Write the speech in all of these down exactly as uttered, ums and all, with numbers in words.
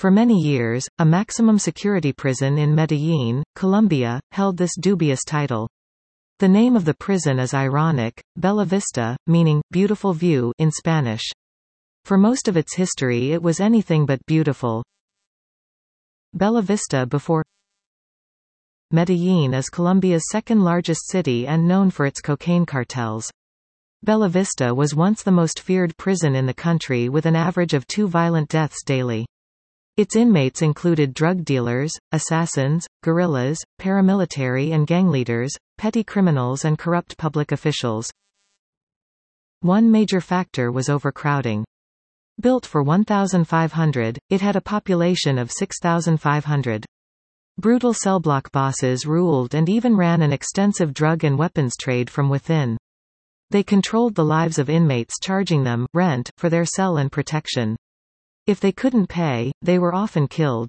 For many years, a maximum security prison in Medellín, Colombia, held this dubious title. The name of the prison is ironic, Bella Vista, meaning, beautiful view in Spanish. For most of its history it was anything but beautiful. Bella Vista before Medellín is Colombia's second-largest city and known for its cocaine cartels. Bella Vista was once the most feared prison in the country with an average of two violent deaths daily. Its inmates included drug dealers, assassins, guerrillas, paramilitary and gang leaders, petty criminals and corrupt public officials. One major factor was overcrowding. Built for one thousand five hundred, it had a population of six thousand five hundred. Brutal cell block bosses ruled and even ran an extensive drug and weapons trade from within. They controlled the lives of inmates, charging them rent for their cell and protection. If they couldn't pay, they were often killed.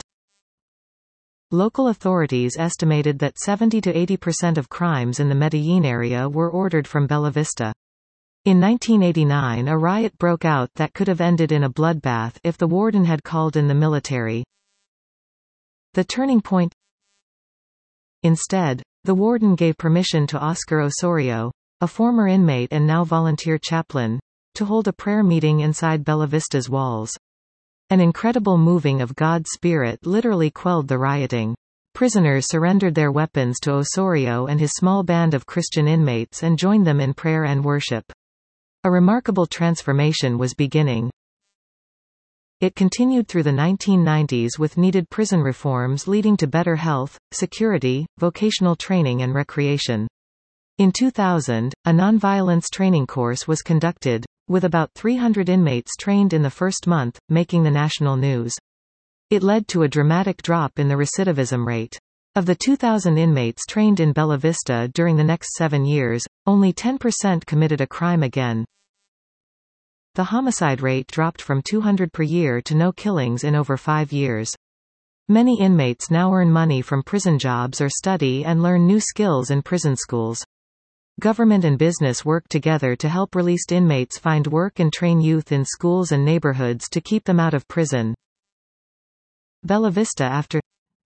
Local authorities estimated that seventy to eighty percent of crimes in the Medellín area were ordered from Bella Vista. In nineteen eighty-nine, a riot broke out that could have ended in a bloodbath if the warden had called in the military. The turning point. Instead, the warden gave permission to Oscar Osorio, a former inmate and now volunteer chaplain, to hold a prayer meeting inside Bella Vista's walls. An incredible moving of God's Spirit literally quelled the rioting. Prisoners surrendered their weapons to Osorio and his small band of Christian inmates and joined them in prayer and worship. A remarkable transformation was beginning. It continued through the nineteen nineties with needed prison reforms leading to better health, security, vocational training and recreation. In two thousand, a nonviolence training course was conducted, with about three hundred inmates trained in the first month, making the national news. It led to a dramatic drop in the recidivism rate. Of the two thousand inmates trained in Bella Vista during the next seven years, only ten percent committed a crime again. The homicide rate dropped from two hundred per year to no killings in over five years. Many inmates now earn money from prison jobs or study and learn new skills in prison schools. Government and business work together to help released inmates find work and train youth in schools and neighborhoods to keep them out of prison. Bella Vista after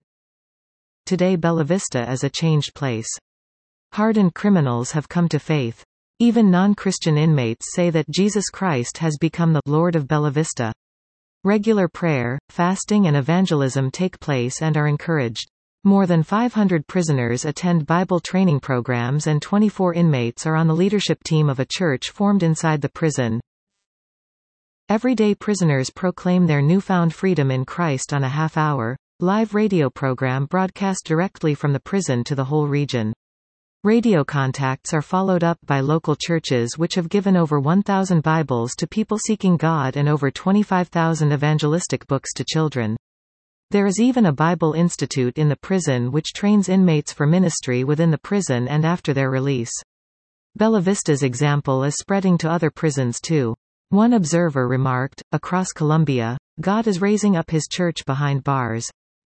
Today Bella Vista is a changed place. Hardened criminals have come to faith. Even non-Christian inmates say that Jesus Christ has become the Lord of Bella Vista. Regular prayer, fasting and evangelism take place and are encouraged. More than five hundred prisoners attend Bible training programs and twenty-four inmates are on the leadership team of a church formed inside the prison. Everyday prisoners proclaim their newfound freedom in Christ on a half-hour, live radio program broadcast directly from the prison to the whole region. Radio contacts are followed up by local churches which have given over one thousand Bibles to people seeking God and over twenty-five thousand evangelistic books to children. There is even a Bible Institute in the prison which trains inmates for ministry within the prison and after their release. Bella Vista's example is spreading to other prisons too. One observer remarked, across Colombia, God is raising up his church behind bars.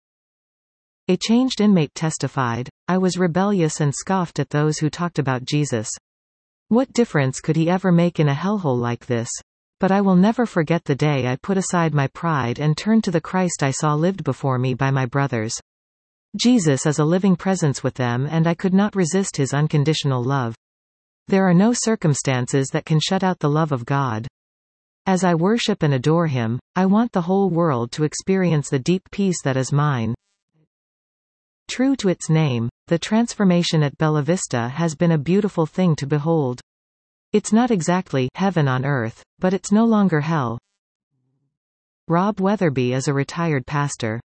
A changed inmate testified, I was rebellious and scoffed at those who talked about Jesus. What difference could he ever make in a hellhole like this? But I will never forget the day I put aside my pride and turned to the Christ I saw lived before me by my brothers. Jesus is a living presence with them and I could not resist his unconditional love. There are no circumstances that can shut out the love of God. As I worship and adore him, I want the whole world to experience the deep peace that is mine. True to its name, the transformation at Bella Vista has been a beautiful thing to behold. It's not exactly heaven on earth, but it's no longer hell. Rob Weatherby is a retired pastor.